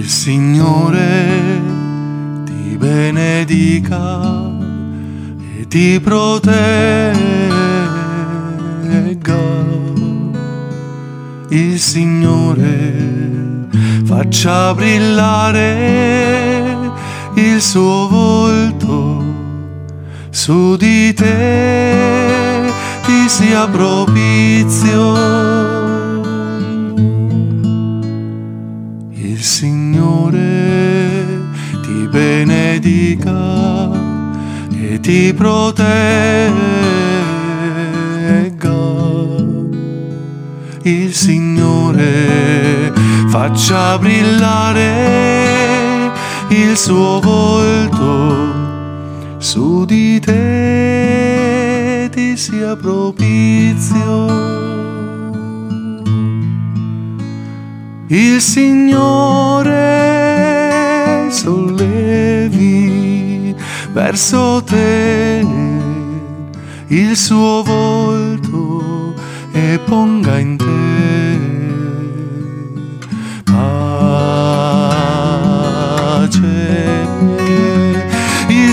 Il Signore ti benedica e ti protegga. Il Signore faccia brillare il suo volto su di te, ti sia propizio. Il Signore ti benedica e ti protegga. Il Signore faccia brillare il suo volto su di te, ti sia propizio. Il Signore sollevi verso te il suo volto e ponga in te pace. Il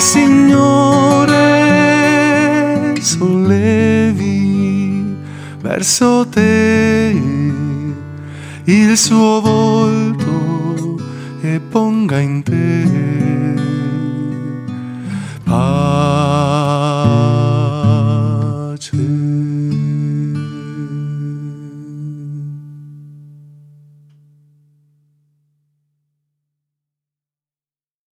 Signore sollevi verso te il suo volto e ponga in te